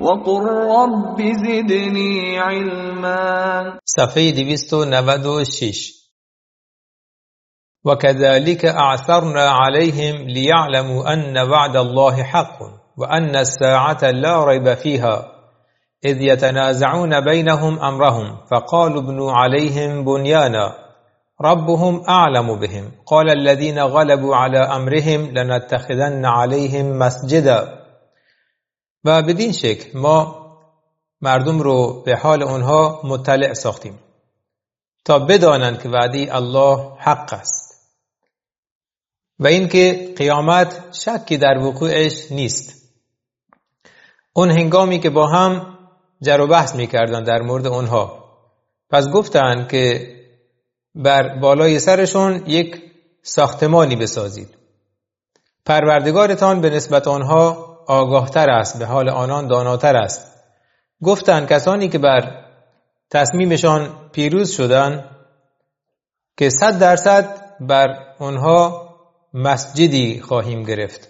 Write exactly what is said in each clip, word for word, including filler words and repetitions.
وقل رب زدني علما. صفحه دویست و نود و شش. وكذلك أعثرنا عليهم ليعلموا أن وعد الله حق وأن الساعة لا ريب فيها إذ يتنازعون بينهم أمرهم فقالوا ابنوا عليهم بنيانا ربهم أعلم بهم قال الذين غلبوا على أمرهم لنتخذن عليهم مسجدا. و بدین شکل ما مردم رو به حال اونها مطلع ساختیم تا بدانند که وعده الله حق است و اینکه قیامت شکی در وقوعش نیست. اون هنگامی که با هم جر و بحث می‌کردند در مورد اونها، پس گفتند که بر بالای سرشون یک ساختمانی بسازید. پروردگارتان به نسبت آنها آگاهتر است، به حال آنان داناتر است. گفتند کسانی که بر تصمیمشان پیروز شدند که صد درصد بر آنها مسجدی خواهیم گرفت.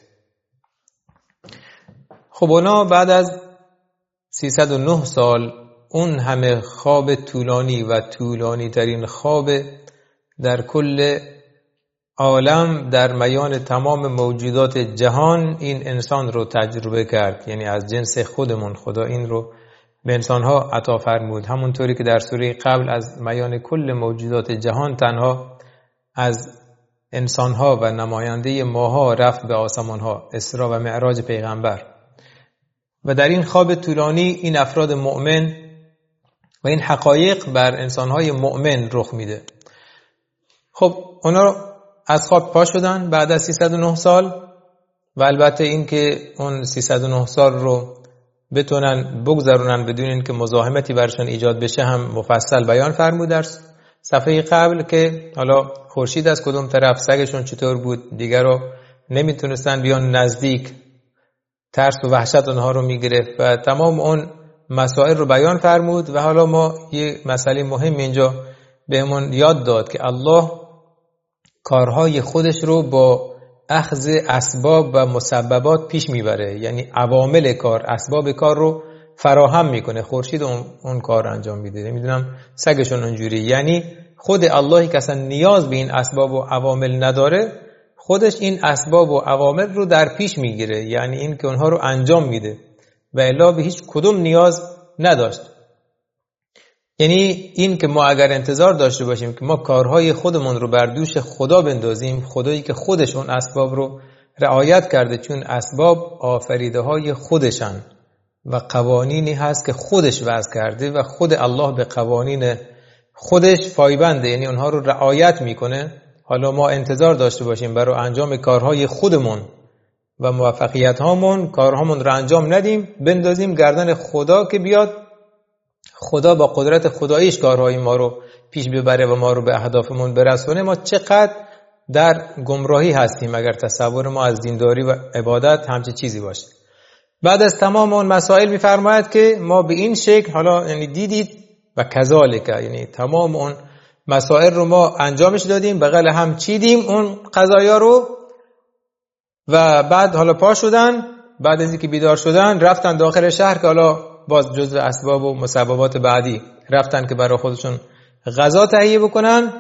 خب اونا بعد از سیصد و نه سال اون همه خواب طولانی و طولانی ترین خواب در کل عالم در میان تمام موجودات جهان این انسان رو تجربه کرد، یعنی از جنس خودمون خدا این رو به انسانها عطا فرمود. همونطوری که در سوره قبل از میان کل موجودات جهان تنها از انسانها و نماینده ماها رفت به آسمانها، اسرا و معراج پیغمبر. و در این خواب طولانی این افراد مؤمن و این حقایق بر انسانهای مؤمن رخ میده. خب اونا از خواب پا شدن بعد از سیصد و نه سال و البته این که اون سیصد و نه سال رو بتونن بگذرونن بدون این که مزاحمتی برشان ایجاد بشه هم مفصل بیان فرمود در صفحه قبل که حالا خورشید از کدوم طرف، سگشون چطور بود، دیگر رو نمیتونستن بیان نزدیک، ترس و وحشت اونها رو میگرفت و تمام اون مسائل رو بیان فرمود. و حالا ما یه مسئله مهم اینجا بهمون یاد داد که الله کارهای خودش رو با اخذ اسباب و مسببات پیش میبره، یعنی عوامل کار، اسباب کار رو فراهم میکنه. خورشید اون, اون کار انجام میده، نمیدونم سگشون اونجوری، یعنی خود اللهی که اصلا نیاز به این اسباب و عوامل نداره خودش این اسباب و عوامل رو در پیش میگیره، یعنی این که اونها رو انجام میده و الا به هیچ کدوم نیاز نداشت. یعنی این که ما اگر انتظار داشته باشیم که ما کارهای خودمون رو بر دوش خدا بندازیم، خدایی که خودش اون اسباب رو رعایت کرده، چون اسباب آفریده های خودشن و قوانینی هست که خودش وضع کرده و خود الله به قوانین خودش پایبنده، یعنی اونها رو رعایت میکنه. حالا ما انتظار داشته باشیم برای انجام کارهای خودمون و موفقیت هامون کارهامون رو انجام ندیم، بندازیم گردن خدا که بیاد خدا با قدرت خداییش کارهای ما رو پیش ببره و ما رو به اهدافمون برسونه. ما چقدر در گمراهی هستیم اگر تصور ما از دینداری و عبادت همچه چیزی باشه. بعد از تمام اون مسائل میفرماید که ما به این شکل حالا یعنی دیدید و کذالک، یعنی تمام اون مسائل رو ما انجامش دادیم، بغل هم چیدیم اون قضایا رو و بعد حالا پا شدن، بعد از اینکه بیدار شدن رفتن داخل شهر که حالا باز جزء اسباب و مسببات بعدی رفتن که برای خودشون غذا تهیه بکنن.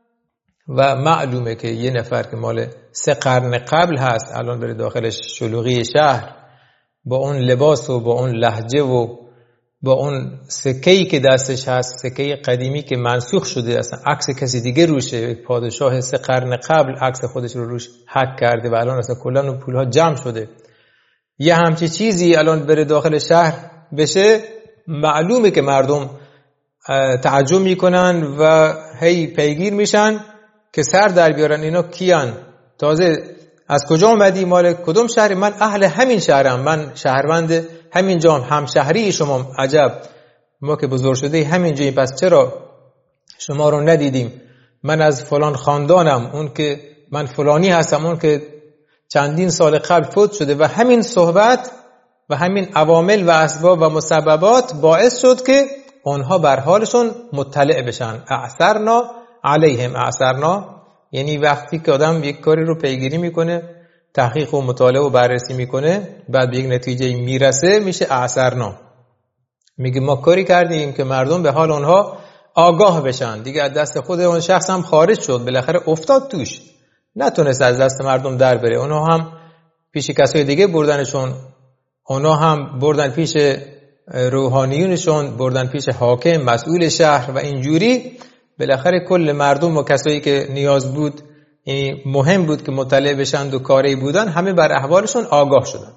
و معلومه که یه نفر که مال سه قرن قبل هست الان بره داخل شلوغی شهر با اون لباس و با اون لهجه و با اون سکه‌ای که دستش هست، سکه قدیمی که منسوخ شده، اصلا عکس کسی دیگه روشه، پادشاه سه قرن قبل عکس خودش رو روش حک کرده و الان اصلا کلا اون پولها جمع شده، یه همچی چیزی الان بره داخل شهر بشه، معلومه که مردم تعجب میکنن و هی پیگیر میشن که سر در بیارن اینا کیان، تازه از کجا اومدی، مال کدوم شهری، من اهل همین شهرم، من شهروند همین جام، همشهری شما، عجب ما که بزرگ شده همین جایی، پس چرا شما رو ندیدیم، من از فلان خاندانم، اون که من فلانی هستم، اون که چندین سال قبل فوت شده. و همین صحبت و همین عوامل و اسباب و مسببات باعث شد که اونها بر حالشون مطلع بشن. اعثرنا علیهم، اعثرنا یعنی وقتی که آدم یک کاری رو پیگیری میکنه تحقیق و مطالعه و بررسی میکنه، بعد به یک نتیجه میرسه، میشه اعثرنا. میگه ما کاری کردیم که مردم به حال اونها آگاه بشن، دیگه از دست خود اون شخص هم خارج شد، بالاخره افتاد توش، نتونست از دست مردم در بره. اونها هم پیش کسای دیگه بردنشون، اونها هم بردن پیش روحانیونشون، بردن پیش حاکم، مسئول شهر، و اینجوری بالاخره کل مردم و کسایی که نیاز بود، این مهم بود که مطلع بشن و کاری بودن، همه بر احوالشون آگاه شدن.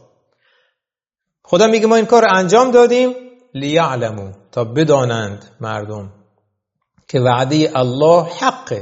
خدا میگه ما این کار انجام دادیم لیعلمو، تا بدانند مردم که وعده الله حقه.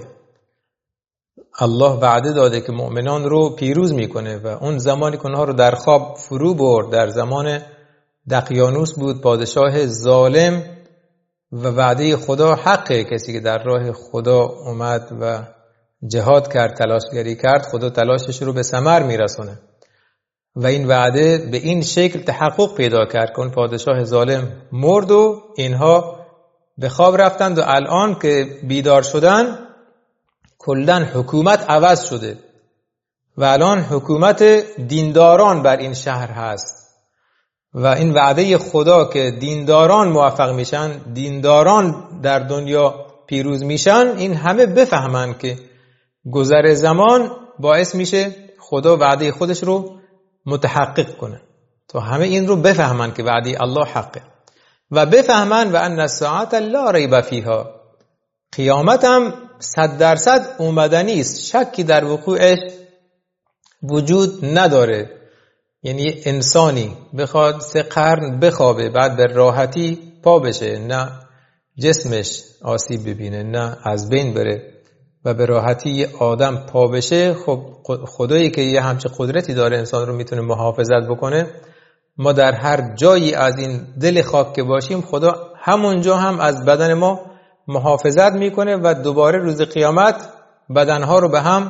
الله وعده داده که مؤمنان رو پیروز میکنه، و اون زمانی که اونها رو در خواب فرو برد، در زمان دقیانوس بود، پادشاه ظالم، و وعده خدا حقه. کسی که در راه خدا اومد و جهاد کرد، تلاشگری کرد، خدا تلاشش رو به ثمر میرسونه. و این وعده به این شکل تحقق پیدا کرد که اون پادشاه ظالم مرد و اینها به خواب رفتند، و الان که بیدار شدن کلن حکومت عوض شده و الان حکومت دینداران بر این شهر هست. و این وعده خدا که دینداران موفق میشن، دینداران در دنیا پیروز میشن، این همه بفهمن که گذر زمان باعث میشه خدا وعده خودش رو متحقق کنه. تو همه این رو بفهمن که وعده الله حقه، و بفهمن و ان الساعه لا ریب فیها، قیامت هم صد درصد اومدنی است، شکی در وقوعش وجود نداره. یعنی انسانی بخواد سه قرن بخوابه، بعد به راحتی پا بشه، نه جسمش آسیب ببینه، نه از بین بره، و به راحتی آدم پا بشه، خب خدایی که یه همچه قدرتی داره انسان رو میتونه محافظت بکنه. ما در هر جایی از این دل خاک که باشیم، خدا همونجا هم از بدن ما محافظت میکنه، و دوباره روز قیامت بدنها رو به هم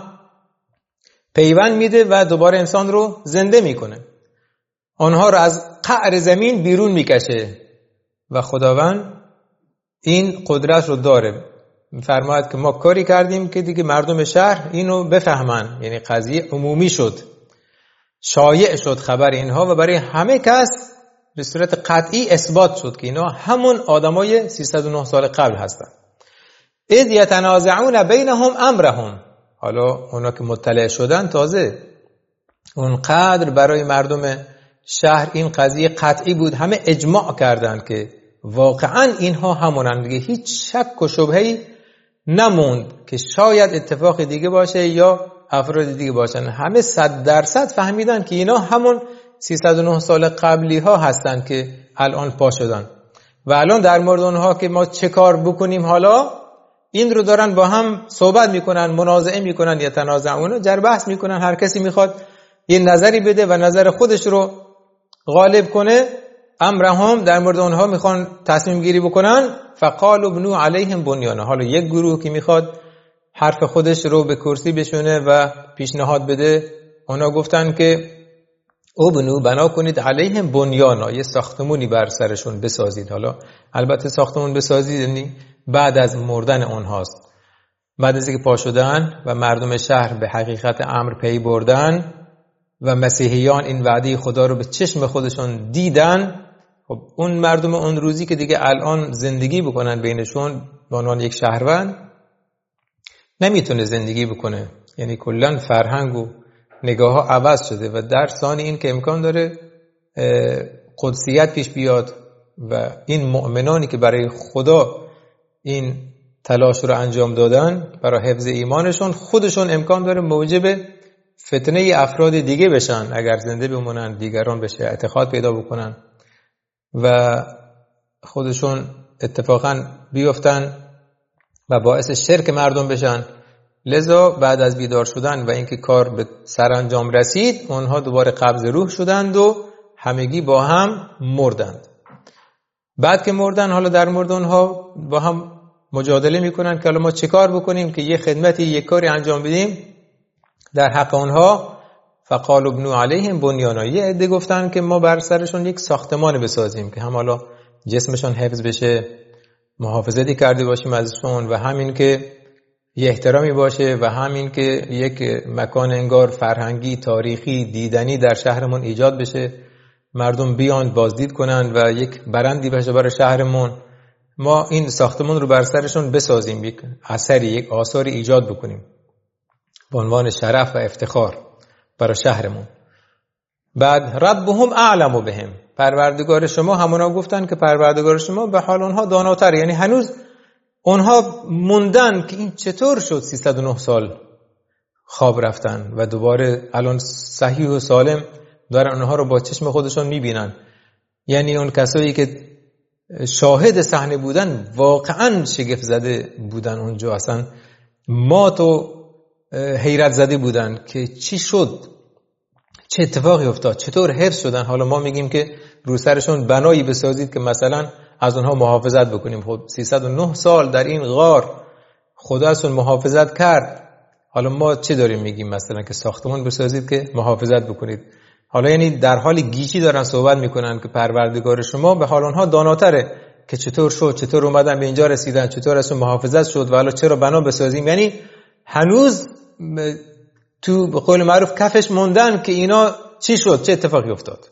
پیوند میده و دوباره انسان رو زنده میکنه، آنها رو از قعر زمین بیرون میکشه. و خداوند این قدرت رو داره. میفرماید که ما کاری کردیم که دیگه مردم شهر اینو بفهمن، یعنی قضیه عمومی شد، شایع شد خبر اینها، و برای همه کس به صورت قطعی اثبات شد که اینا همون آدمای سیصد و نه سال قبل هستن. اذ یتنازعون بینهم امرهم، حالا اونا که مطلع شدن تازه اونقدر برای مردم شهر این قضیه قطعی بود، همه اجماع کردن که واقعا اینها همونن دیگه، هیچ شک و شبهه‌ای نموند که شاید اتفاق دیگه باشه یا افراد دیگه باشن. همه صد درصد فهمیدن که اینا همون سیصد و نه سال قبلی ها هستن که الان پا شدن. و الان در مورد اونها که ما چه کار بکنیم، حالا این رو دارن با هم صحبت میکنن، منازعه میکنن، یا تنازعون، جر بحث میکنن. هر کسی میخواد یه نظری بده و نظر خودش رو غالب کنه. امرهم، در مورد اونها میخوان تصمیم گیری بکنن. فقالوا بنوا علیهم بنیانا، حالا یک گروه که میخواد حرف خودش رو به کرسی بشونه و پیشنهاد بده، اونا گفتن که او بنو بنا کنید علیهم بنیانا، یه ساختمونی بر سرشون بسازید. حالا البته ساختمون بسازید یعنی بعد از مردن اونهاست، بعد از اینکه پا شدن و مردم شهر به حقیقت امر پی بردن و مسیحیان این وعده خدا رو به چشم خودشون دیدن. خب اون مردم اون روزی که دیگه الان زندگی بکنن بینشون به عنوان یک شهروند، نمیتونه زندگی بکنه، یعنی کلن فرهنگ و نگاه ها عوض شده. و در ثانی این که امکان داره قدسیت پیش بیاد و این مؤمنانی که برای خدا این تلاش رو انجام دادن برای حفظ ایمانشون، خودشون امکان داره موجب فتنه افراد دیگه بشن، اگر زنده بمونن دیگران بشه اعتقاد پیدا بکنن و خودشون اتفاقا بیفتن و باعث شرک مردم بشن. لذا بعد از بیدار شدن و اینکه کار به سرانجام رسید، اونها دوباره قبض روح شدند و همگی با هم مردند. بعد که مردن، حالا در مورد اونها با هم مجادله میکنن که حالا ما چه کار بکنیم که یه خدمتی، یک کاری انجام بدیم در حق اونها. فقالوا بنوا علیهم بنیانا، یه عده گفتن که ما بر سرشون یک ساختمان بسازیم که هم حالا جسمشون حفظ بشه، محافظتی کرده باشیم ازشون، و همین که یه احترامی باشه و همین که یک مکان انگار فرهنگی تاریخی دیدنی در شهرمون ایجاد بشه، مردم بیان بازدید کنن و یک برندی بشه برای شهرمون، ما این ساختمون رو بر سرشون بسازیم، یک اثری، یک آثاری ایجاد بکنیم به عنوان شرف و افتخار برای شهرمون. بعد ربهم اعلم بهم، پروردگار شما، همونا گفتن که پروردگار شما به حال اونها داناتر، یعنی هنوز اونها موندن که این چطور شد سیصد و نه سال خواب رفتن و دوباره الان صحیح و سالم دارن اونها رو با چشم خودشون میبینن. یعنی اون کسایی که شاهد صحنه بودن واقعا شگفت زده بودن اونجا، اصلا مات و حیرت زده بودن که چی شد، چه اتفاقی افتاد، چطور حفظ شدن. حالا ما میگیم که رو سرشون بنایی بسازید که مثلا از اونها محافظت بکنیم. خب سیصد و نه سال در این غار خدا ازشون محافظت کرد، حالا ما چه داریم میگیم مثلا که ساختمان بسازید که محافظت بکنید. حالا یعنی در حال گیجی دارن صحبت میکنن که پروردگار شما به حال اونها داناتره که چطور شد، چطور اومدن به اینجا رسیدن، چطور ازشون محافظت شد و حالا چرا بنا بسازیم. یعنی هنوز تو به قول معروف کفش موندن که اینا چی شد، چه اتفاقی افتاد.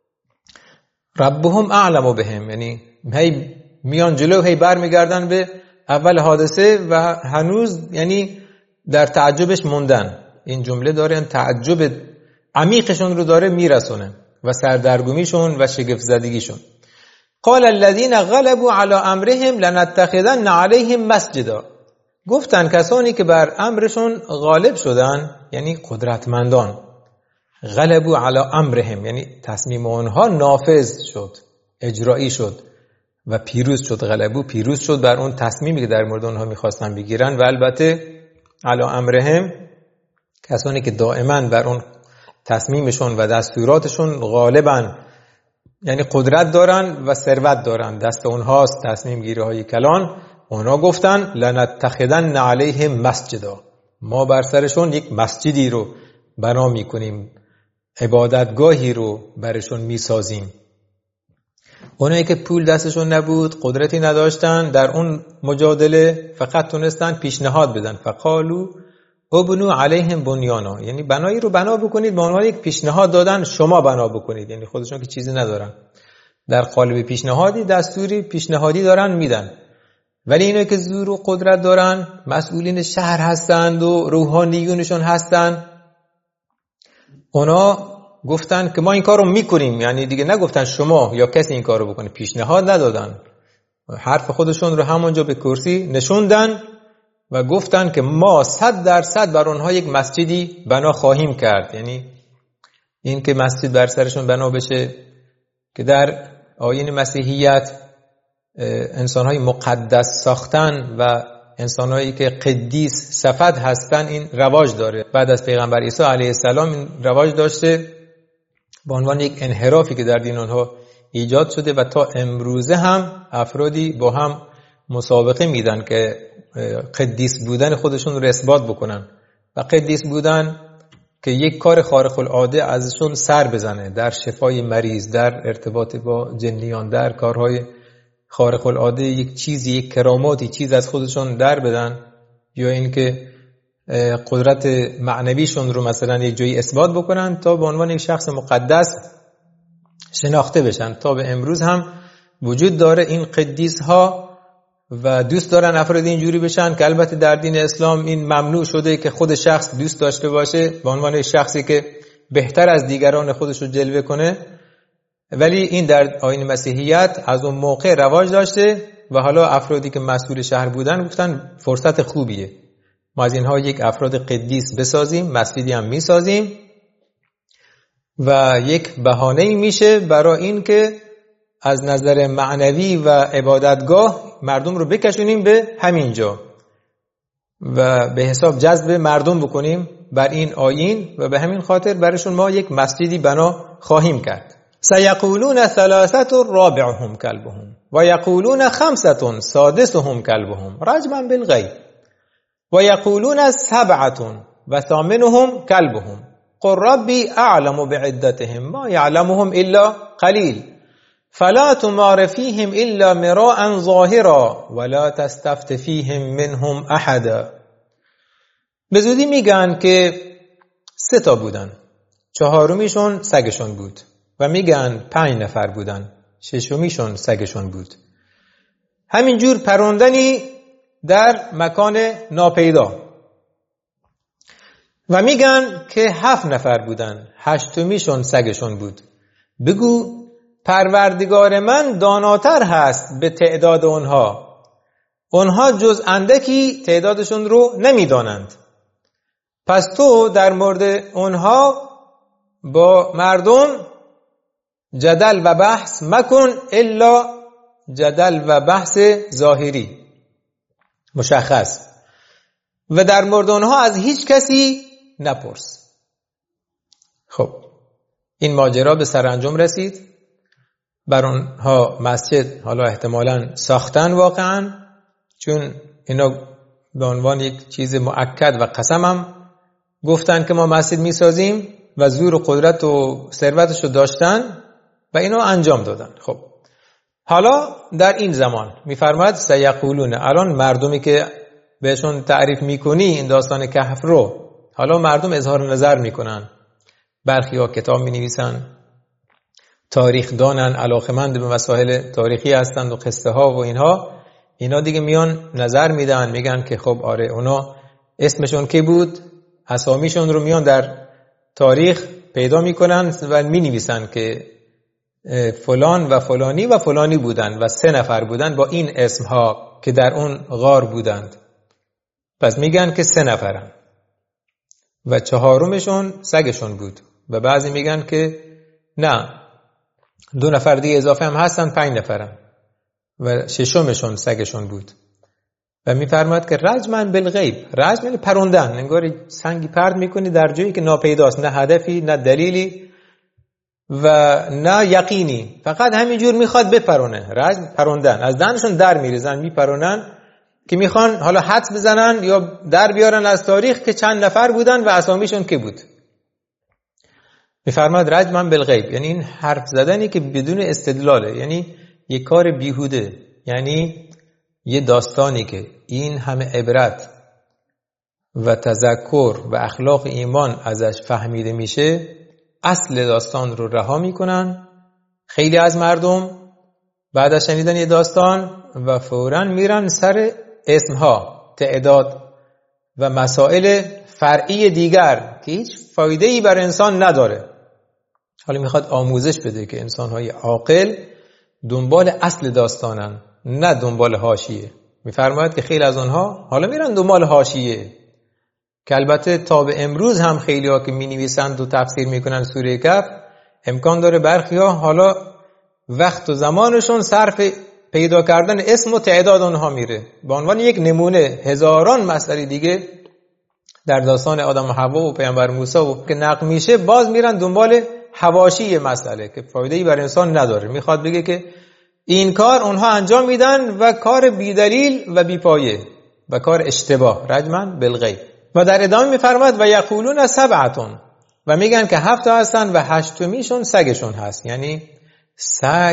ربهم اعلم بهم، یعنی هی میان جلو، هی برمیگردن به اول حادثه و هنوز یعنی در تعجبش موندن. این جمله داره این تعجب عمیقشون رو داره میرسونه و سردرگمیشون و شگفت زدگیشون. قال الذين غلبوا على امرهم لنتخذن عليهم مسجدا، گفتن کسانی که بر امرشون غالب شدن، یعنی قدرتمندان، غلبوا علی امرهم یعنی تصمیم اونها نافذ شد، اجرایی شد و پیروز شد. غلبو پیروز شد بر اون تصمیمی که در مورد اونها میخواستن بگیرن. و البته علی امرهم کسانی که دائما بر اون تصمیمشون و دستوراتشون غالبن، یعنی قدرت دارن و ثروت دارن، دست اونهاست تصمیم گیری های کلان. اونا گفتن لنتخذن علیهم مسجدا، ما بر سرشون یک مسجدی رو بنا میکنیم، عبادتگاهی رو برشون میسازیم. اونایی که پول دستشون نبود، قدرتی نداشتن، در اون مجادله فقط تونستن پیشنهاد بدن. فقالو ابنو علیهم بنیانا، یعنی بنایی رو بنا بکنید، به عنوان یک پیشنهاد دادن شما بنا بکنید، یعنی خودشون که چیزی ندارن، در قالب پیشنهادی دستوری پیشنهادی دارن میدن. ولی اینایی که زور و قدرت دارن، مسئولین شهر هستند و روحانیونشون هستن، اونا گفتن که ما این کار رو میکنیم. یعنی دیگه نگفتن شما یا کسی این کار رو بکنه، پیشنهاد ندادن، حرف خودشون رو همونجا به کرسی نشوندن و گفتن که ما صد درصد بر اونها یک مسجدی بنا خواهیم کرد. یعنی این که مسجد بر سرشون بنا بشه که در آیین مسیحیت انسانهای مقدس ساختن و انسانهایی که قدیس صفت هستن این رواج داره. بعد از پیغمبر عیسی علیه السلام این رواج داشته به عنوان یک انحرافی که در دین اونها ایجاد شده و تا امروزه هم افرادی با هم مسابقه میدن که قدیس بودن خودشون رو اثبات بکنن و قدیس بودن که یک کار خارق العاده ازشون سر بزنه در شفای مریض، در ارتباط با جنیان، در کارهای خارق العاده، یک چیزی، یک کراماتی، چیز از خودشون در بدن، یا اینکه قدرت معنویشون رو مثلا یک جایی اثبات بکنن تا به عنوان یک شخص مقدس شناخته بشن. تا به امروز هم وجود داره این قدیس ها و دوست دارن افراد اینجوری بشن که البته در دین اسلام این ممنوع شده که خود شخص دوست داشته باشه به عنوان شخصی که بهتر از دیگران خودش رو جلوه کنه. ولی این در آیین مسیحیت از اون موقع رواج داشته و حالا افرادی که مسئول شهر بودن گفتن فرصت خوبیه، ما از اینها یک افراد قدیس بسازیم، مسجدی هم میسازیم و یک بهانه‌ای میشه برای این که از نظر معنوی و عبادتگاه مردم رو بکشونیم به همین جا و به حساب جذب مردم بکنیم بر این آیین و به همین خاطر برشون ما یک مسجدی بنا خواهیم کرد. سیقولون ثلاثه رابعهم کلبهم و یقولون خمسه سادسهم کلبهم رجما بالغیب و یقولون سبعه و ثامنهم کلبهم قل ربی اعلم بعدتهم ما یعلمهم الا قلیل فلا تمار فیهم الا مراء ظاهرا ولا تستفت فیهم منهم احدا. به زودی میگن که سه تا بودن، چهارمیشون سگشون بود و میگن پنج نفر بودن، ششمیشون سگشون بود. همینجور پروندنی در مکان ناپیدا و میگن که هفت نفر بودن، هشتمیشون سگشون بود. بگو پروردگار من داناتر هست به تعداد اونها، اونها جز اندکی تعدادشون رو نمیدانند. پس تو در مورد اونها با مردم جدل و بحث مکن الا جدل و بحث ظاهری مشخص، و در مورد اونها از هیچ کسی نپرس. خب این ماجرا به سرانجام رسید. بر اونها مسجد حالا احتمالاً ساختن واقعاً، چون اینا به عنوان یک چیز مؤکد و قسم هم گفتن که ما مسجد میسازیم و زور و قدرت و ثروتش رو داشتن و اینو انجام دادن. خب حالا در این زمان میفرماید سیقولون، الان مردمی که بهشون تعریف میکنی این داستان کهف رو، حالا مردم اظهار نظر میکنن، برخی ها کتاب مینویسن، تاریخ دانن، علاقمند به مسائل تاریخی هستند و قصه ها و اینها، اینا دیگه میان نظر میدن، میگن که خب آره اونا اسمشون کی بود، اسامیشون رو میان در تاریخ پیدا میکنن و مینویسن که فلان و فلانی و فلانی بودن و سه نفر بودن با این اسمها که در اون غار بودند. پس میگن که سه نفرن و چهارمشون سگشون بود و بعضی میگن که نه دو نفر دیگه اضافه هم هستن، پنج نفرن و ششمشون سگشون بود. و میفرماید که رجما بالغیب، رجم یعنی پروندن، انگار سنگی پرد میکنی در جایی که ناپیداست، نه هدفی نه دلیلی و نه یقینی، فقط همینجور میخواد بپرونه. رجم پروندن، از دهنشون در میریزن میپرونن که میخوان حالا حدس بزنن یا در بیارن از تاریخ که چند نفر بودن و اسامیشون کی بود. میفرماید رجما بالغیب، یعنی این حرف زدنی که بدون استدلاله، یعنی یک کار بیهوده، یعنی یه داستانی که این همه عبرت و تذکر و اخلاق ایمان ازش فهمیده میشه، اصل داستان رو رها میکنن خیلی از مردم بعد از شنیدن یه داستان و فوراً میرن سر اسمها، تعداد و مسائل فرعی دیگر که هیچ فایده‌ای بر انسان نداره. حالا میخواد آموزش بده که انسان‌های عاقل دنبال اصل داستانن، نه دنبال حاشیه. میفرماید که خیلی از اونها حالا میرن دنبال حاشیه، که البته تا به امروز هم خیلی ها که می نویسند و تفسیر میکنن سوره کهف، امکان داره برخی ها حالا وقت و زمانشون صرف پیدا کردن اسم و تعداد اونها میره. به عنوان یک نمونه هزاران مسئله دیگه در داستان آدم و حوا و پیامبر موسی و که نقل میشه، باز میرن دنبال حواشی مسئله که فایده‌ای بر انسان نداره. میخواد بگه که این کار اونها انجام میدن و کار بیدلیل و بیپایه و کار اشتباه، رجما بالغیب. و در ادامه میفرماد و یقولون سبعتون، و میگن که هفت تا هستن و هشتمیشون سگشون هست. یعنی سگ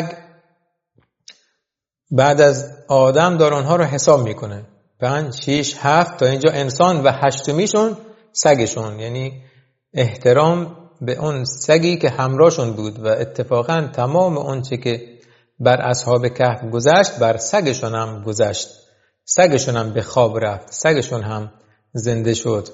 بعد از آدم داره اونها رو حساب میکنه، پنج، شیش، هفت تا اینجا انسان و هشتمیشون سگشون، یعنی احترام به اون سگی که همراهشون بود. و اتفاقا تمام اون چه که بر اصحاب کهف گذشت بر سگشون هم گذشت، سگشون هم به خواب رفت، سگشون هم زنده شد.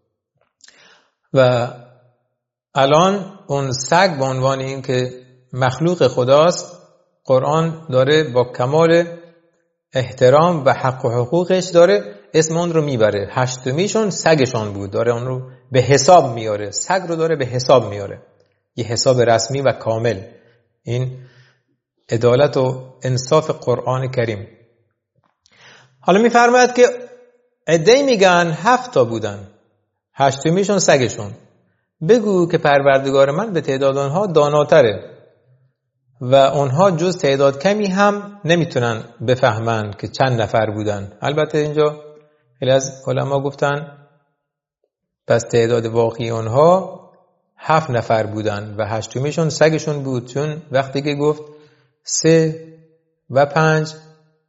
و الان اون سگ به عنوان این که مخلوق خداست، قرآن داره با کمال احترام و حق و حقوقش داره اسم اون رو میبره. هشتمیشون سگشون بود، داره اون رو به حساب میاره، سگ رو داره به حساب میاره، یه حساب رسمی و کامل. این عدالت و انصاف قرآن کریم. حالا میفرماید که عده‌ای میگن هفت تا بودن، هشتمیشون سگشون. بگو که پروردگار من به تعداد آنها داناتره و آنها جز تعداد کمی هم نمیتونن بفهمن که چند نفر بودن. البته اینجا خیلی از علما گفتن پس تعداد واقعی آنها هفت نفر بودن و هشتمیشون سگشون بود، چون وقتی که گفت سه و پنج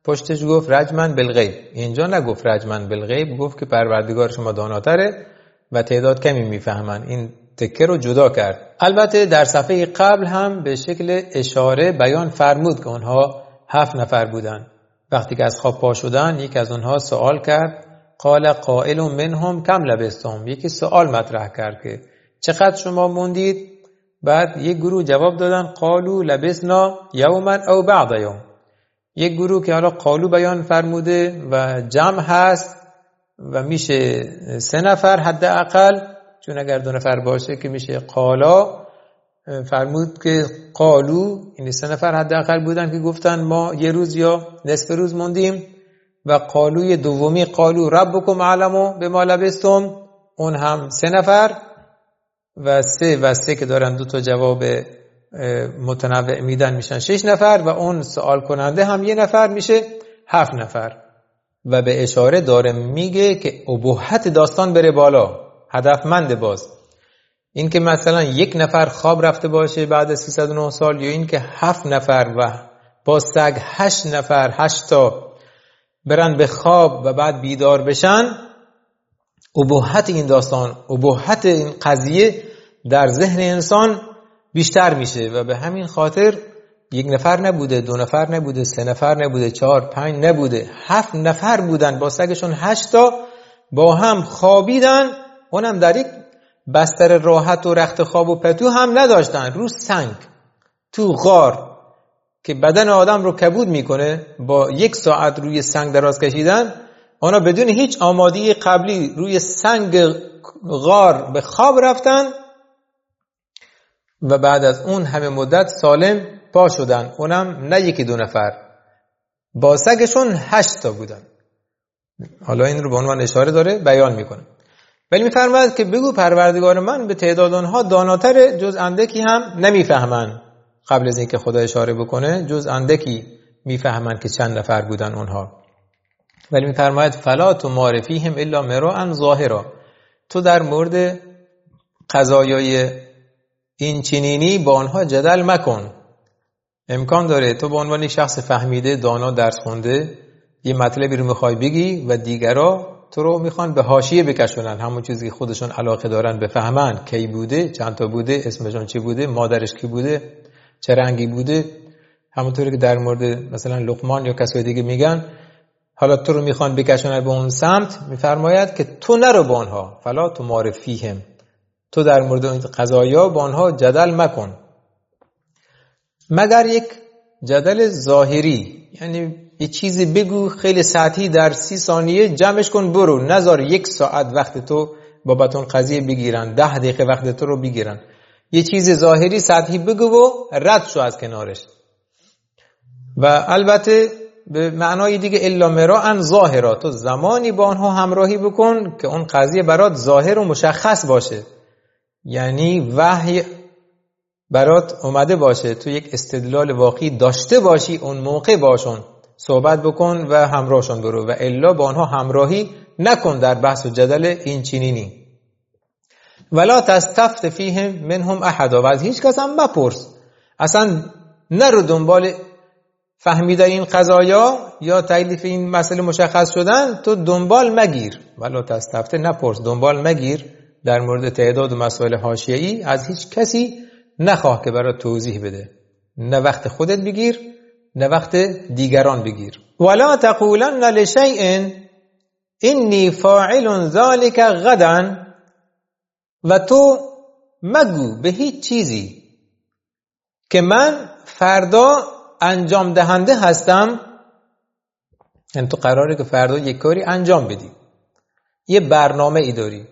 پشتش گفت رجمن بالغیب. اینجا نگفت رجمن بالغیب، گفت که پروردگار شما داناتره و تعداد کمی میفهمن. این تکه رو جدا کرد. البته در صفحه قبل هم به شکل اشاره بیان فرمود که اونها هفت نفر بودن. وقتی که از خواب پا شدن یک از اونها سوال کرد قال قائل منهم کم لبستم، یکی سوال مطرح کرد که چقدر شما موندید؟ بعد یک گروه جواب دادن قالو لبسنا یوما او بعض یوم. یک گروه که حالا قالو بیان فرموده و جمع هست و میشه سه نفر حداقل، چون اگر دو نفر باشه که میشه قالا. فرمود که قالو، یعنی سه نفر حداقل بودن که گفتن ما یه روز یا نصف روز موندیم. و قالوی دومی قالو ربکم اعلم بما لبستم، اون هم سه نفر. و سه و سه که دارن دو تا جواب متنوع میدن میشن شش نفر و اون سوال کننده هم یه نفر میشه هفت نفر. و به اشاره داره میگه که ابهت داستان بره بالا، هدفمند. باز این که مثلا یک نفر خواب رفته باشه بعد از سیصد و نه سال، یا این که هفت نفر و با سگ هشت نفر هشت تا برن به خواب و بعد بیدار بشن، ابهت این داستان، ابهت این قضیه در ذهن انسان بیشتر میشه. و به همین خاطر یک نفر نبوده، دو نفر نبوده، سه نفر نبوده، چهار پنج نبوده، هفت نفر بودن با سگشون هشت تا با هم خوابیدن. اونم در یک بستر راحت و رخت خواب و پتو هم نداشتن، رو سنگ تو غار که بدن آدم رو کبود میکنه. با یک ساعت روی سنگ دراز کشیدن، اونا بدون هیچ آمادگی قبلی روی سنگ غار به خواب رفتن و بعد از اون همه مدت سالم پا شدن. اونم نه یکی دو نفر، با سگشون هشت تا بودن. حالا این رو به عنوان اشاره داره بیان میکنه. ولی میفرماید که بگو پروردگار من به تعداد آنها داناتر، جز اندکی هم نمیفهمن. قبل از اینکه خدا اشاره بکنه جز اندکی میفهمن که چند نفر بودن اونها. ولی میفرماید فلا تمار فیهم الا مراء ظاهرا، تو در مورد قضایای این چنینی با آنها جدل مکن. امکان داره تو به عنوان یک شخص فهمیده، دانا، درس خونده، یه مطلبی رو میخوای بگی و دیگرا تو رو میخوان به حاشیه بکشونن، همون چیزی که خودشون علاقه دارن بفهمن، کی بوده، چند تا بوده، اسمشون چی بوده، مادرش کی بوده، چه رنگی بوده. همونطوری که در مورد مثلا لقمان یا کسای دیگه میگن، حالا تو رو میخوان بکشونن به اون سمت. میفرماید که تو نرو با آنها، فلا تمار فیهم، تو در مورد این قضایا با آنها جدل مکن، مگر یک جدل ظاهری، یعنی یه چیزی بگو خیلی سطحی در سی ثانیه جمعش کن برو، نذار یک ساعت وقت تو بابت اون قضیه بگیرن، ده دقیقه وقت تو رو بگیرن. یه چیز ظاهری سطحی بگو و رد شو از کنارش. و البته به معنای دیگه الا مراء ظاهرا، تو زمانی با آنها همراهی بکن که اون قضیه برات ظاهر و مشخص باشه، یعنی وحی برات اومده باشه، تو یک استدلال واقعی داشته باشی، اون موقع باشون صحبت بکن و همراهشون برو، و الا با آنها همراهی نکن در بحث و جدل این چنینی. ولا تستفت فیهم منهم احدا، و از هیچ کس هم مپرس، اصلا نرو دنبال فهمیدن این قضایا یا تکلیف این مسئله مشخص شدن، تو دنبال مگیر. ولا تستفت، نپرس، دنبال مگیر در مورد تعداد و مسائل حاشیه‌ای از هیچ کسی نخواه که برات توضیح بده، نه وقت خودت بگیر نه وقت دیگران بگیر. ولا تقولن لشیء انی فاعل ذلك غدا، و تو مگو به هیچ چیزی که من فردا انجام دهنده هستم. یعنی تو قراره که فردا یک کاری انجام بدی، یه برنامه ای داری،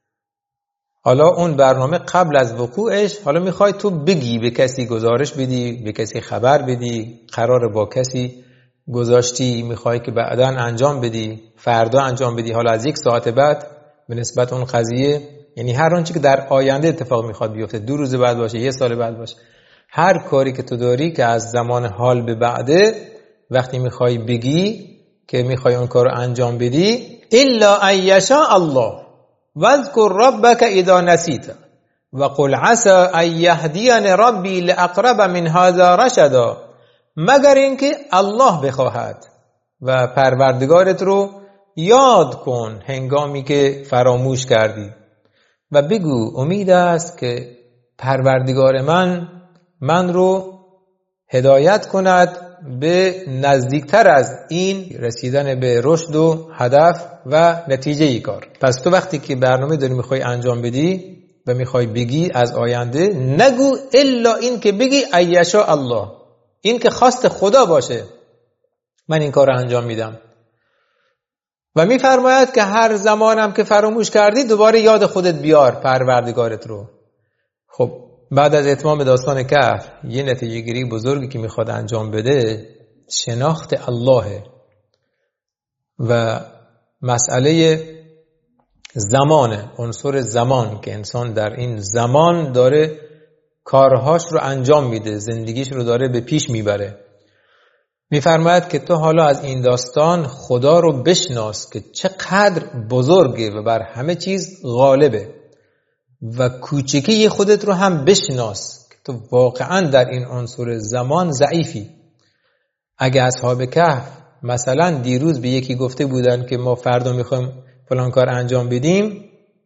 حالا اون برنامه قبل از وقوعش حالا میخوای تو بگی، به کسی گزارش بدی، به کسی خبر بدی، قراره با کسی گذاشتی میخوای که بعداً انجام بدی، فردا انجام بدی، حالا از یک ساعت بعد به نسبت اون قضیه، یعنی هر آنچه که در آینده اتفاق میخواد بیفته، دو روز بعد باشه، یه سال بعد باشه، هر کاری که تو داری که از زمان حال به بعده، وقتی میخوای بگی که میخوای اون کار رو انجام بدی، الا ان یشاء الله واذکر ربک اذا نسیت وقل عسى ان یهدینی ربی لاقرب من هذا رشدا، مگر اینکه الله بخواهد و پروردگارت رو یاد کن هنگامی که فراموش کردی و بگو امید است که پروردگار من من رو هدایت کند به نزدیکتر از این رسیدن به رشد و هدف و نتیجه ای کار. پس تو وقتی که برنامه داری میخوای انجام بدی و میخوای بگی از آینده، نگو الا این که بگی ایشا الله، این که خواست خدا باشه من این کار رو انجام میدم. و میفرماید که هر زمانم که فراموش کردی دوباره یاد خودت بیار پروردگارت رو. خب بعد از اتمام داستان کهف یه نتیجه گیری بزرگی که میخواد انجام بده شناخت الله و مسئله زمانه، عنصر زمان که انسان در این زمان داره کارهاش رو انجام میده، زندگیش رو داره به پیش میبره. میفرماید که تو حالا از این داستان خدا رو بشناس که چقدر بزرگه و بر همه چیز غالبه و کوچکی خودت رو هم بشناس که تو واقعا در این عنصر زمان ضعیفی. اگه اصحاب کهف مثلا دیروز به یکی گفته بودن که ما فردا میخوایم فلان کار انجام بدیم،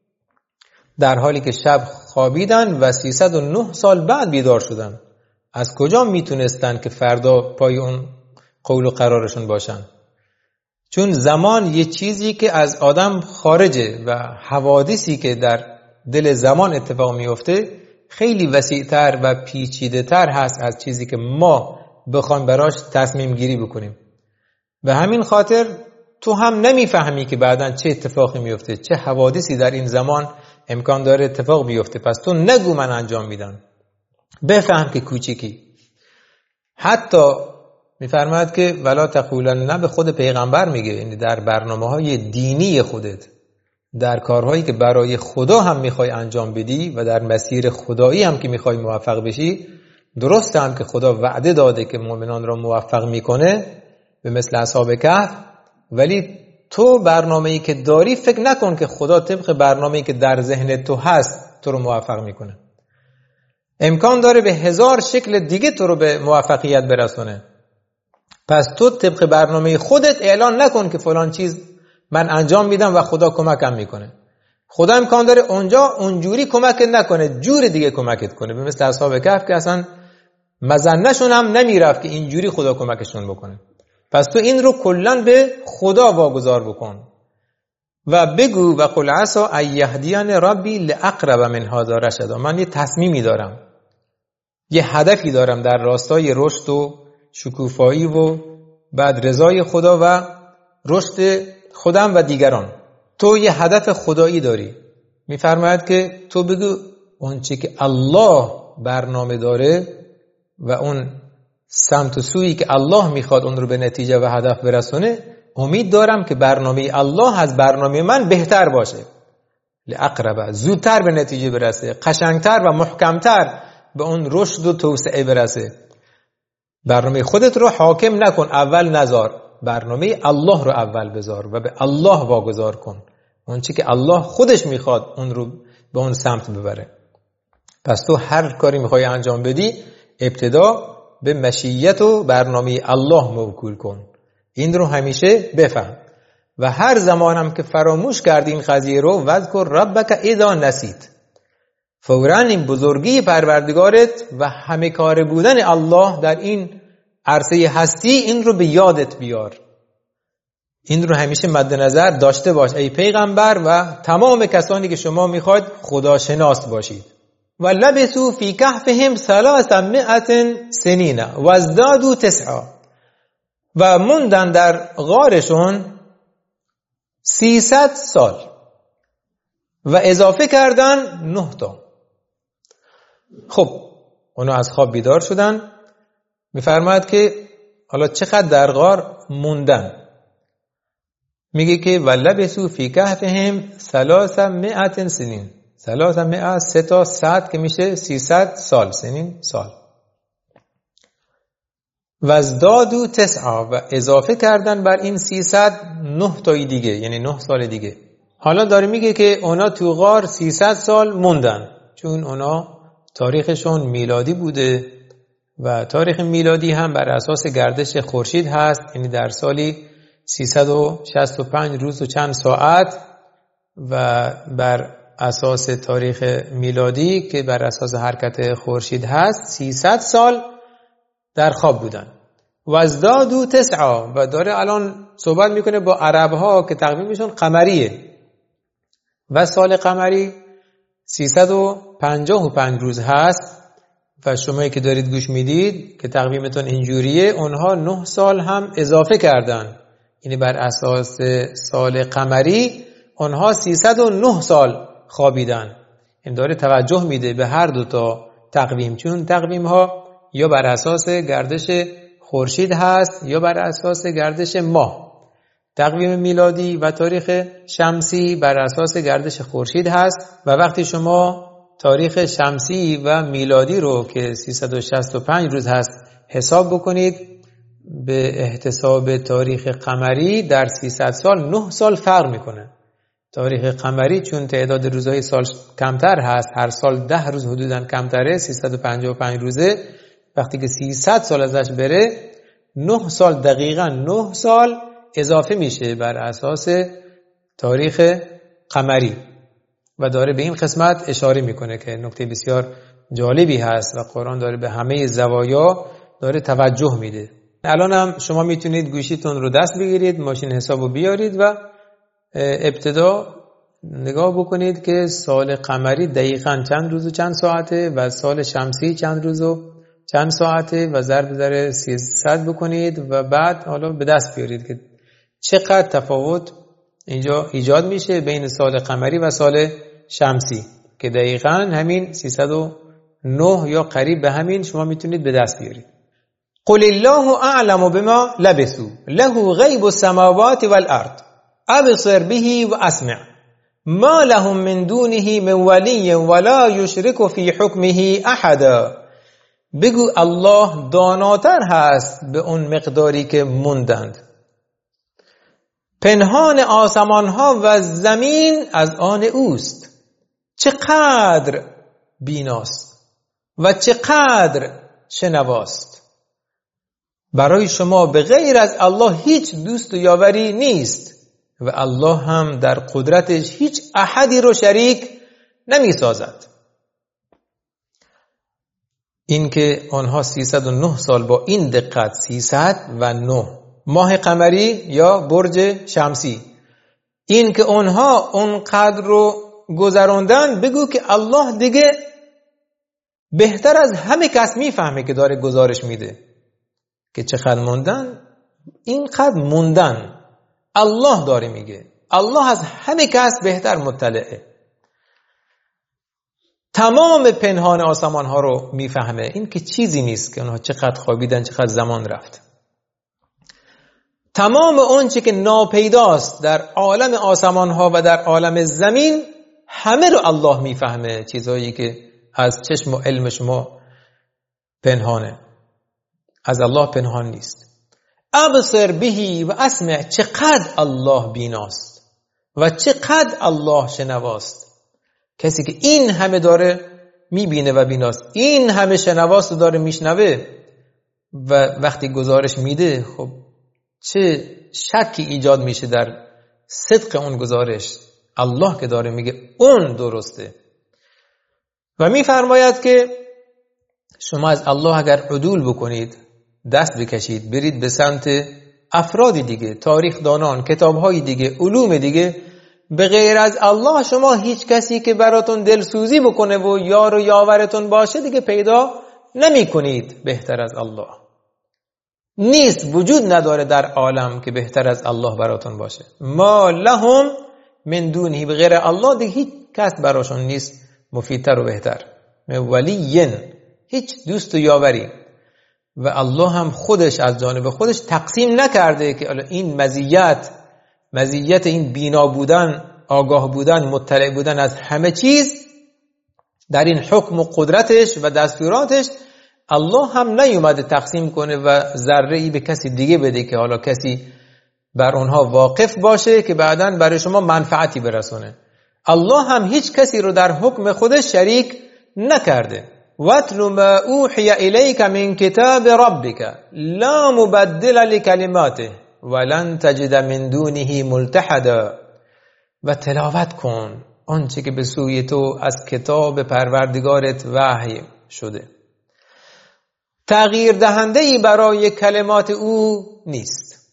در حالی که شب خوابیدن و سیصد و نه سال بعد بیدار شدن، از کجا میتونستن که فردا پای اون قول و قرارشون باشن؟ چون زمان یه چیزی که از آدم خارجه و حوادثی که در دل زمان اتفاق میفته خیلی وسیع‌تر و پیچیده‌تر هست از چیزی که ما بخوایم براش تصمیم گیری بکنیم. به همین خاطر تو هم نمیفهمی که بعداً چه اتفاقی میفته، چه حوادثی در این زمان امکان داره اتفاق بیفته. پس تو نگو من انجام میدم، بفهم که کوچیکی. حتی میفرماید که ولا تقولن، نه به خود پیغمبر میگه، یعنی در برنامه‌های دینی خودت، در کارهایی که برای خدا هم میخوای انجام بدی و در مسیر خدایی هم که میخوای موفق بشی، درسته هم که خدا وعده داده که مؤمنان را موفق میکنه به مثل اصحاب کهف، ولی تو برنامه‌ای که داری فکر نکن که خدا طبق برنامه‌ای که در ذهن تو هست تو رو موفق میکنه. امکان داره به هزار شکل دیگه تو رو به موفقیت برسونه. پس تو طبق برنامه خودت اعلان نکن که فلان چیز من انجام میدم و خدا کمکم میکنه. خدا امکان داره اونجا اونجوری کمکت نکنه، جور دیگه کمکت کنه، به مثل اصحاب کهف که اصلا مزنشون هم نمیرفت که اینجوری خدا کمکشون بکنه. پس تو این رو کلن به خدا واگذار بکن و بگو و قل عسى ان یهدیان ربی لاقرب من هذا رشدا. من یه تصمیمی دارم، یه هدفی دارم در راستای رشد و شکوفایی و بعد رضای خدا و رشد خودم و دیگران. تو یه هدف خدایی داری. میفرماید که تو بگو اون چی که الله برنامه داره و اون سمت و سویی که الله میخواد اون رو به نتیجه و هدف برسونه، امید دارم که برنامه الله از برنامه من بهتر باشه، لاقرب، زودتر به نتیجه برسه، قشنگتر و محکمتر به اون رشد و توسعه برسه. برنامه خودت رو حاکم نکن، اول نذار، برنامه الله رو اول بذار و به الله واگذار کن. اون چی که الله خودش میخواد اون رو به اون سمت ببره. پس تو هر کاری میخوای انجام بدی ابتدا به مشیت و برنامه الله موکول کن. این رو همیشه بفهم و هر زمانم که فراموش کردی این قضیه رو، وذکر ربک اذا نسیت، فوراً این بزرگی پروردگارت و همه کار بودن الله در این عرصه هستی این رو به یادت بیار. این رو همیشه مد نظر داشته باش ای پیغمبر و تمام کسانی که شما میخواید خدا شناس باشید. و لبثوا فی کهفهم ثلاثمائة سنین و ازدادوا تسعا، و موندن در غارشون سیصد سال و اضافه کردن نه تا. خب اونا از خواب بیدار شدن. میفرماید که حالا چقدر در غار موندن؟ میگه که ولبثوا فی کهفهم ثلاثمائة سنین، ثلاثمائة سه تا صد که میشه سیصد سال، سنین سال. و ازدادوا تسعا، و اضافه کردن بر این سیصد نه تایی دیگه، یعنی نه سال دیگه. حالا داره میگه که اونا تو غار سیصد سال موندن، چون اونا تاریخشون میلادی بوده و تاریخ میلادی هم بر اساس گردش خورشید هست، یعنی در سالی سیصد و شصت و پنج روز و چند ساعت و بر اساس تاریخ میلادی که بر اساس حرکت خورشید هست سیصد سال در خواب بودن. و ازدادوا تسعا و داره الان صحبت میکنه با عربها که تقویمشون قمریه و سال قمری سیصد و پنجاه و پنج روز هست و شمایی که دارید گوش میدید که تقویمتون اینجوریه اونها نه سال هم اضافه کردن، یعنی بر اساس سال قمری اونها سیصد و نه سال خوابیدن. این داره توجه میده به هر دوتا تقویم، چون تقویم ها یا بر اساس گردش خورشید هست یا بر اساس گردش ماه. تقویم میلادی و تاریخ شمسی بر اساس گردش خورشید هست و وقتی شما تاریخ شمسی و میلادی رو که سیصد و شصت و پنج روز هست حساب بکنید به احتساب تاریخ قمری در سیصد سال نه سال فرق میکنه. تاریخ قمری چون تعداد روزهای سال کمتر هست، هر سال ده روز حدوداً کمتره، سیصد و پنجاه و پنج روزه، وقتی که سیصد سال ازش بره نه سال دقیقاً نه سال اضافه میشه بر اساس تاریخ قمری و داره به این قسمت اشاره میکنه که نکته بسیار جالبی هست و قرآن داره به همه زوایا داره توجه میده. الان هم شما میتونید گوشیتون رو دست بگیرید، ماشین حسابو بیارید و ابتدا نگاه بکنید که سال قمری دقیقاً چند روز و چند ساعته و سال شمسی چند روز و چند ساعته و ضرب در سیصد بکنید و بعد حالا به دست بیارید که چقدر تفاوت اینجا ایجاد میشه بین سال قمری و سال شمسی که دقیقاً همین سیصد و نه یا قریب به همین شما میتونید به دست بیارید. قل الله اعلم بما لبثوا له غیب السماوات والارض ابصر به و اسمع ما لهم من دونه من ولی ولا یشرک فی حکمه احدا. بگو الله داناتر هست به اون مقداری که موندند. پنهان آسمان ها و زمین از آن اوست. چقدر بیناست و چقدر شنواست. برای شما به غیر از الله هیچ دوست و یاوری نیست و الله هم در قدرتش هیچ احدی رو شریک نمی سازد. این که آنها سیصد و نه سال با این دقت سیصد و نه ماه قمری یا برج شمسی، این که آنها اونقدر رو گذراندن، بگو که الله دیگه بهتر از همه کس میفهمه که داره گزارش میده که چقدر موندن. اینقدر موندن الله داره میگه. الله از همه کس بهتر مطلعه، تمام پنهان آسمان ها رو میفهمه. این که چیزی نیست که اونها چقدر خوابیدن، چقدر زمان رفت. تمام اون چی که ناپیداست در عالم آسمان ها و در عالم زمین همه رو الله میفهمه، چیزایی که از چشم و علم شما پنهانه، از الله پنهان نیست. ابصر بهی و اسمع، چقدر الله بیناست و چقدر الله شنواست. کسی که این همه داره میبینه و بیناست، این همه شنواست و داره میشنوه و وقتی گزارش میده، خب چه شکی ایجاد میشه در صدق اون گزارش. الله که داره میگه اون درسته و میفرماید که شما از الله اگر عدول بکنید، دست بکشید، برید به سمت افراد دیگه، تاریخ دانان، کتابهای دیگه، علوم دیگه، به غیر از الله شما هیچ کسی که براتون دلسوزی بکنه و یار و یاورتون باشه دیگه پیدا نمی کنید بهتر از الله. نیست، وجود نداره در عالم که بهتر از الله براتون باشه. ما لهم من دونه، به غیر الله دیگه هیچ کس براشون نیست مفیدتر و بهتر. ولین، هیچ دوست و یاوری. و الله هم خودش از جانب خودش تقسیم نکرده که این مزیت مزیت این بینا بودن، آگاه بودن، مطلع بودن از همه چیز در این حکم و قدرتش و دستوراتش الله هم نیومده تقسیم کنه و ذره‌ای به کسی دیگه بده که حالا کسی بر اونها واقف باشه که بعداً برای شما منفعتی برسونه. الله هم هیچ کسی رو در حکم خودش شریک نکرده. وَاتْلُ مَا أُوحِيَ إِلَيْكَ مِنْ كِتَابِ رَبِّكَ لَا مُبَدِّلَ لِكَلِمَاتِهِ ولن تجد من دونه ملتحدا و تلاوت کن آنچه که به سوی تو از کتاب پروردگارت وحی شده. تغییر دهنده ای برای کلمات او نیست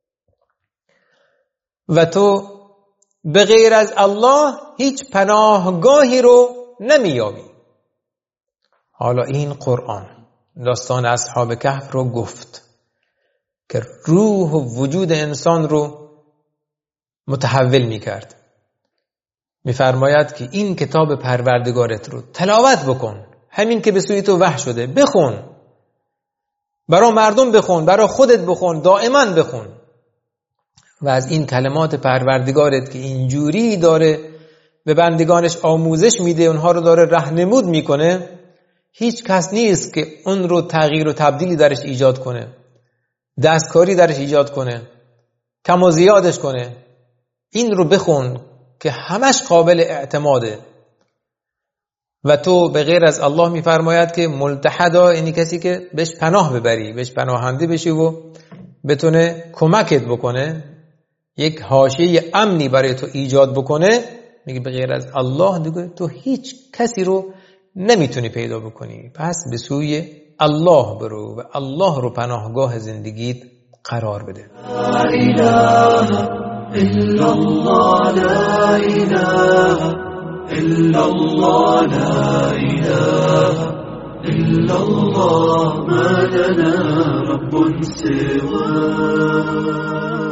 و تو به غیر از الله هیچ پناهگاهی رو نمیابی. حالا این قرآن داستان اصحاب کهف رو گفت که روح و وجود انسان رو متحول میکرد. میفرماید که این کتاب پروردگارت رو تلاوت بکن، همین که به سوی تو وحی شده بخون، برای مردم بخون، برای خودت بخون، دائما بخون و از این کلمات پروردگارت که اینجوری داره به بندگانش آموزش میده، اونها رو داره راهنمود میکنه، هیچ کس نیست که اون رو تغییر و تبدیلی درش ایجاد کنه، دستکاری درش ایجاد کنه، کم و زیادش کنه. این رو بخون که همش قابل اعتماده. و تو به غیر از الله میفرماید که ملتحدا، اینی کسی که بهش پناه ببری، بهش پناهنده بشی و بتونه کمکت بکنه، یک حاشیه امنی برای تو ایجاد بکنه. میگه به غیر از الله دیگه تو هیچ کسی رو نمیتونی پیدا بکنی، پس به سوی الله برو و الله رو پناهگاه زندگیت قرار بده. لا اله الا الله، لا اله الا الله، لا اله الا الله، ما لنا رب سواه.